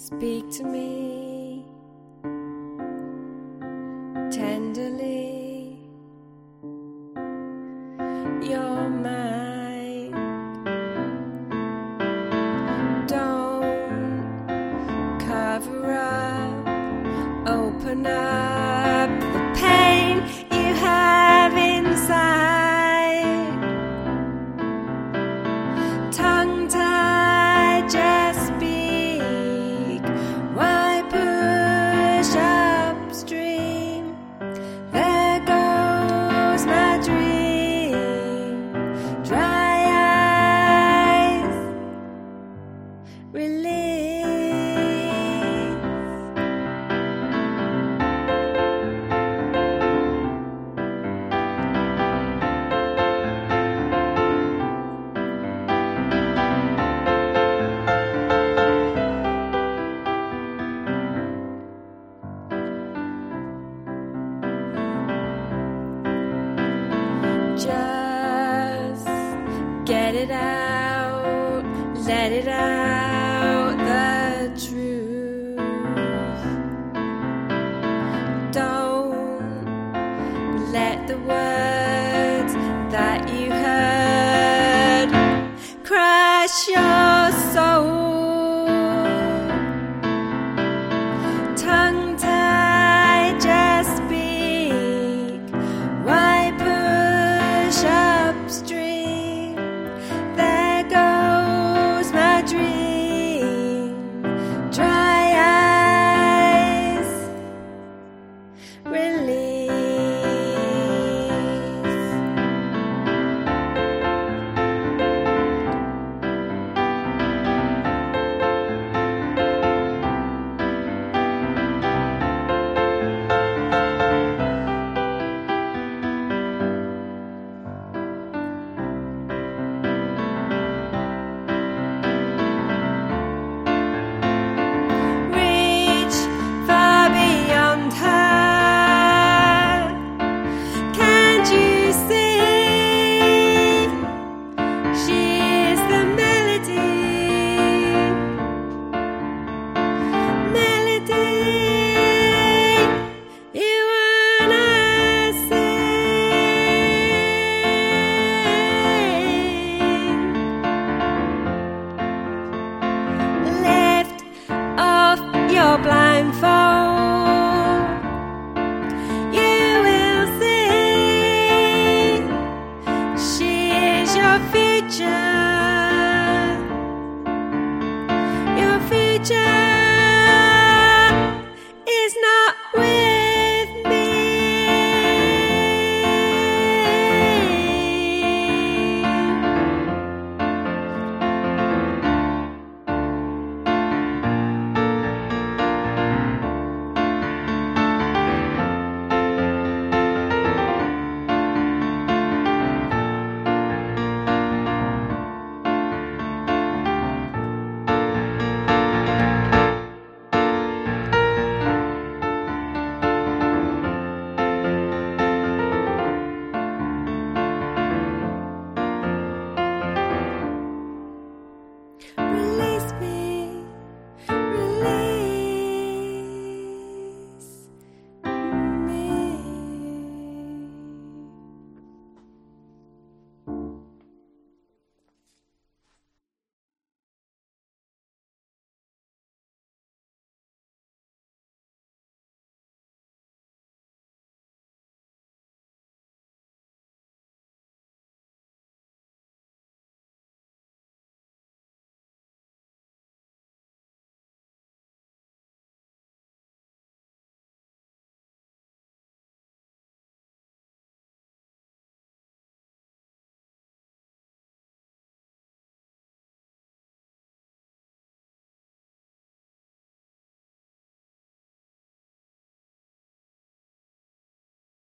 Speak to me tenderly. You're mine. Don't cover up. Open up the pain you have inside. Tongue-tied, just speak. Why push upstream? There goes my dream. Dry eyes, release. Just get it out, let it out, the truth. Don't let the words that you heard crush your soul. Tongue-tied, just speak. Why push upstream? There goes my dream. Dry eyes, release. Reach far beyond her. Can't you see? She is the melody. Melody you wanna sing. Lift off your blindfold. You will see. She is your future. Your future.